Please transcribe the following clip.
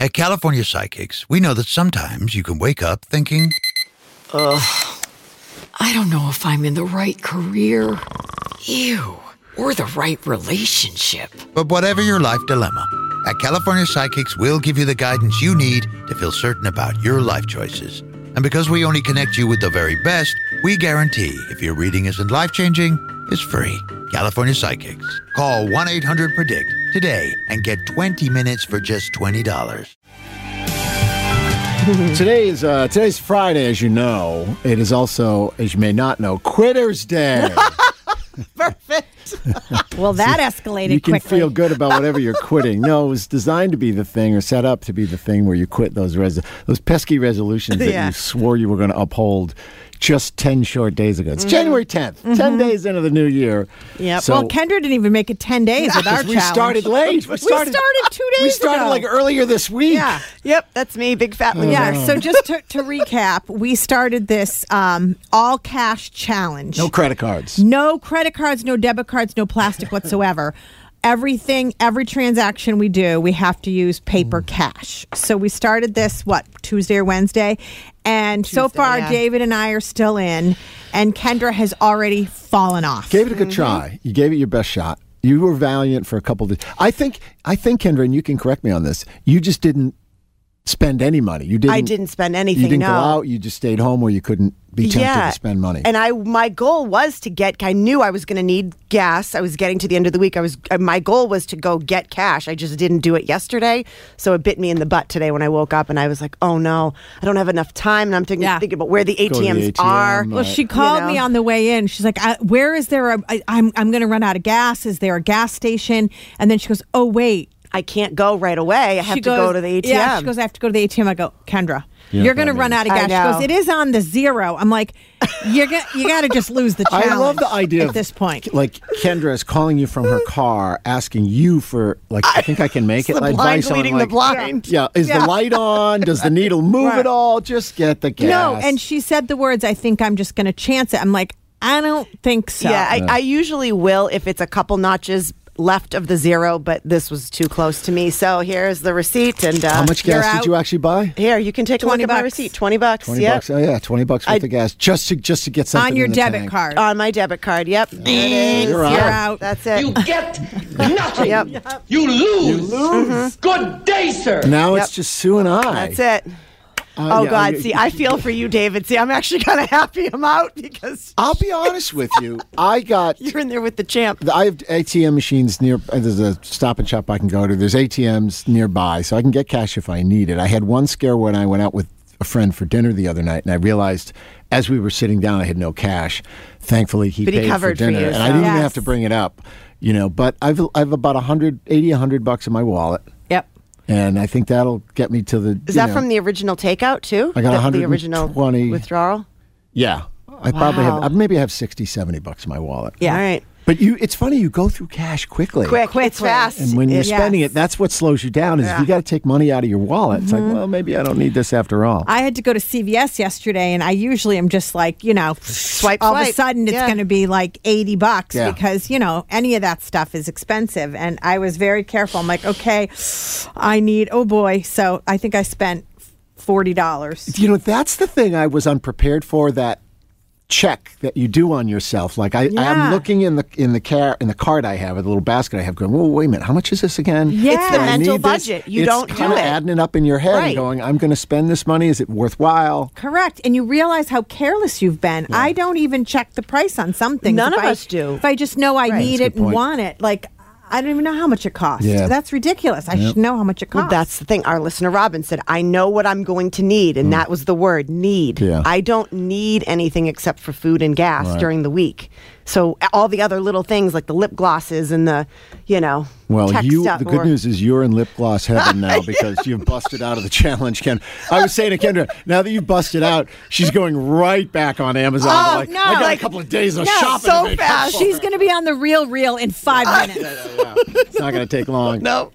At California Psychics, we know that sometimes you can wake up thinking, I don't know if I'm in the right career. Ew. Or the right relationship. but whatever your life dilemma, at California Psychics, we'll give you the guidance you need to feel certain about your life choices. And because we only connect you with the very best, we guarantee if your reading isn't life-changing, it's free. California Psychics. Call 1-800-PREDICT today and get 20 minutes for just $20. Today's Friday, as you know. It is also, as you may not know, Quitter's Day. Perfect. Well, that escalated You can quickly. feel good about whatever you're quitting. No, it was designed to be the thing, or set up to be the thing where you quit those pesky resolutions that you swore you were going to uphold just 10 short days ago. It's January 10th, 10 days into the new year. Yep. So, Well, Kendra didn't even make it 10 days with our we challenge. started late. We started 2 days We started ago. like earlier this week. Yeah. Yep, that's me, big fat loser. Yeah, so just to recap, we started this all cash challenge. No credit cards. No credit cards, no debit cards, no plastic whatsoever. Every transaction we do, we have to use paper cash. So we started this, Tuesday or Wednesday? And so far, yeah. David and I are still in, and Kendra has already fallen off. Gave it a good try. You gave it your best shot. You were valiant for a couple of days. I think, Kendra, and you can correct me on this, you just didn't spend any money. I didn't spend anything, You didn't no. go out. You just stayed home where you couldn't be tempted to spend money. And my goal was I knew I was going to need gas. I was getting to the end of the week. My goal was to go get cash. I just didn't do it yesterday. So it bit me in the butt today when I woke up and I was like, oh no, I don't have enough time. And I'm thinking about where the Go to the ATMs ATM, are. Well, she called me on the way in. She's like, where is there I'm going to run out of gas. Is there a gas station? And then she goes, oh, wait. I can't go right away. I have to go to the ATM. Yeah, she goes, I have to go to the ATM. I go, Kendra, you're going to run out of gas. She goes, it is on the zero. I'm like, you got to just lose the challenge. I love the idea at this point. Like Kendra is calling you from her car, asking you for I think I can make it. The blind advice on, leading the blind. Yeah, is the light on? Does the needle move at all? Just get the gas. No, and she said the words, I think I'm just going to chance it. I'm like, I don't think so. Yeah, I usually will if it's a couple notches left of the zero, but this was too close to me. So here's the receipt. And how much gas did you actually buy? Here, you can take a look at my receipt. $20. 20 bucks. Oh yeah, $20 worth of gas just to get something on your in the debit tank. card. On my debit card. Yep. There it is. You're out. That's it. You get nothing. Yep. You lose. Good day, sir. Now it's just Sue and I. That's it. God. See, I feel for you, David. See, I'm actually kind of happy I'm out because I'll be honest with you. you're in there with the champ. I have ATM machines near. There's a Stop and Shop I can go to. There's ATMs nearby, so I can get cash if I need it. I had one scare when I went out with a friend for dinner the other night, and I realized as we were sitting down, I had no cash. Thankfully, he paid covered for dinner, for you, and I didn't even have to bring it up. But I've about $100 in my wallet. Yep. And I think that'll get me to the. Is that from the original takeout too? I got the original 120 withdrawal. Yeah, I probably have. Maybe I have $60-$70 in my wallet. Yeah. All right. But it's funny. You go through cash quickly. It's fast. And when you're spending it, that's what slows you down. Is if you got to take money out of your wallet. It's like, well, maybe I don't need this after all. I had to go to CVS yesterday, and I usually am just like, swipe. All of a sudden, it's going to be like $80 Yeah. because any of that stuff is expensive. And I was very careful. I'm like, okay, I need. Oh boy! So I think I spent $40. That's the thing I was unprepared for. That check that you do on yourself. Like I'm looking in the card I have, the little basket I have, going, whoa, wait a minute, how much is this again? Yeah. It's the I mental need this. budget. You It's don't do kind of it. adding it up in your head and going, I'm going to spend this money. Is it worthwhile? Correct. And you realize how careless you've been. I don't even check the price on some things. None of us do. If I just know I need That's a it good and point. want it, like, I don't even know how much it costs. Yeah. That's ridiculous. I should know how much it costs. Well, that's the thing. Our listener Robin said, I know what I'm going to need. And that was the word, need. Yeah. I don't need anything except for food and gas during the week. So all the other little things like the lip glosses and the, Well, tech stuff. the good news is you're in lip gloss heaven now because you've busted out of the challenge, Ken. I was saying to Kendra, now that you've busted out, she's going right back on Amazon. Oh, like, no. I got Like, a couple of days of shopping so to make up fast. for. She's going to be on the Real in 5 minutes. It's not going to take long. No.